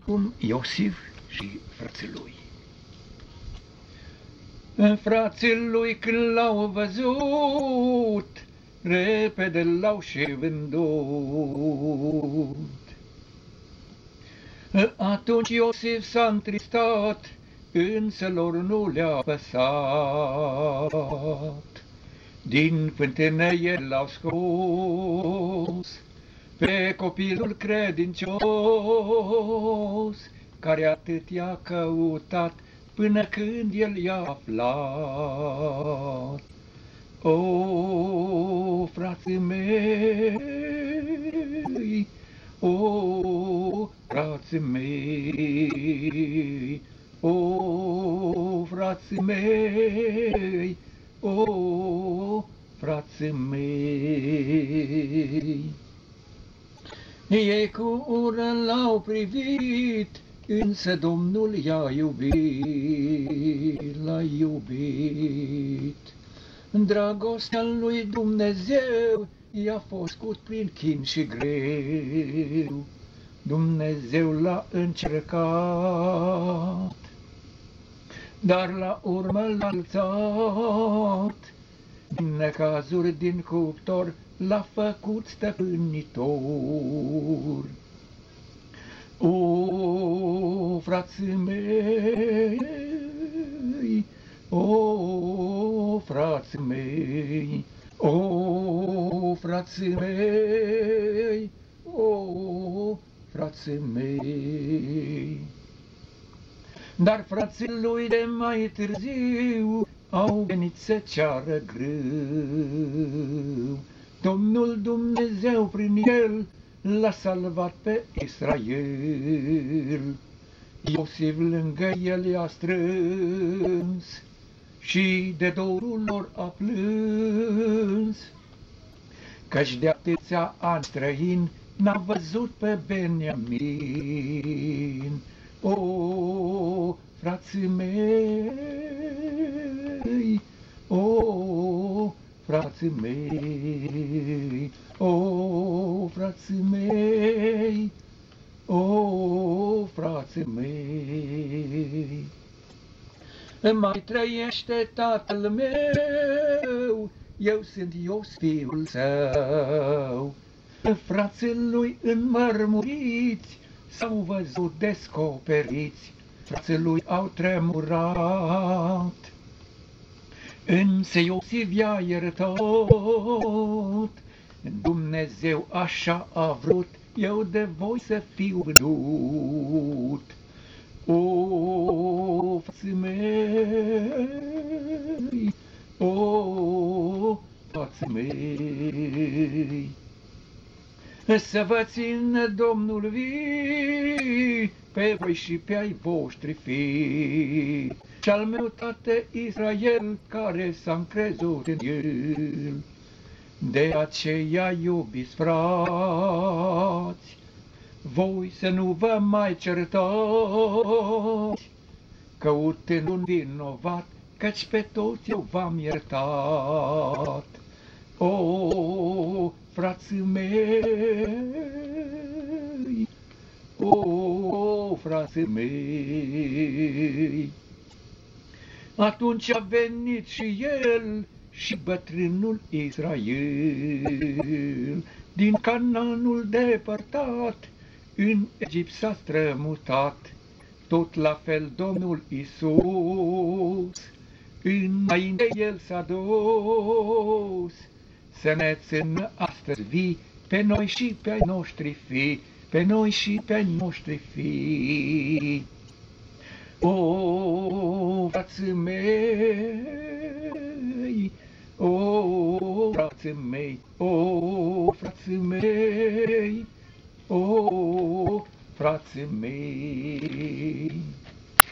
cum Iosif și frații lui. Frații lui când l-au văzut, repede l-au și vândut. Atunci Iosif s-a întristat, însă lor nu le-a păsat. Din fântână el l-au scos pe copilul credincios, care atât i-a căutat până când el i-a aflat. O, frații mei, o, frații mei, o, frații mei, o, frații mei. Ei cu ură l-au privit, însă Domnul i-a iubit, l-a iubit. Dragostea lui Dumnezeu i-a făcut prin chin și greu. Dumnezeu l-a încercat, dar la urmă l-a înălțat. Din necazuri, din cuptor, l-a făcut stăpânitor. O, frații mei, o, frații mei, o, frații mei, o, frații mei. Dar frații lui de mai târziu au venit să ceară greu. Domnul Dumnezeu prin el l-a salvat pe Israel. Iosif lângă el i-a strâns și de dorul lor a plâns, căci de atâția ani străin n-a văzut pe Beniamin. O, frații mei, o, frații mei, o, frații mei, o, frații mei. Mai trăiește tatăl meu, eu sunt Iosif fiul său. Frații lui înmărmuriți s-au văzut descoperiți, frații lui au tremurat. Însă Iosif i-a iertat, Dumnezeu așa a vrut, eu de voi să fiu vândut. O, frații mei, o, frații mei, să vă țină Domnul vii pe voi și pe ai voștri fii, și al meu tată Israel, care s-a încrezut în el. De aceea, iubiți frați, voi să nu vă mai certați, căutând un vinovat, căci pe toți eu v-am iertat. O, frații mei, o, frații mei. Atunci a venit și el și bătrânul Israel, din Canaanul depărtat, în Egipt s-a strămutat. Tot la fel Domnul Iisus, înainte el s-a dus, să ne țină astăzi vii pe noi și pe ai noștri fii, pe noi și pe ai noștri fii. O, frații mei, o, frații mei, o, frații mei, o, frații mei.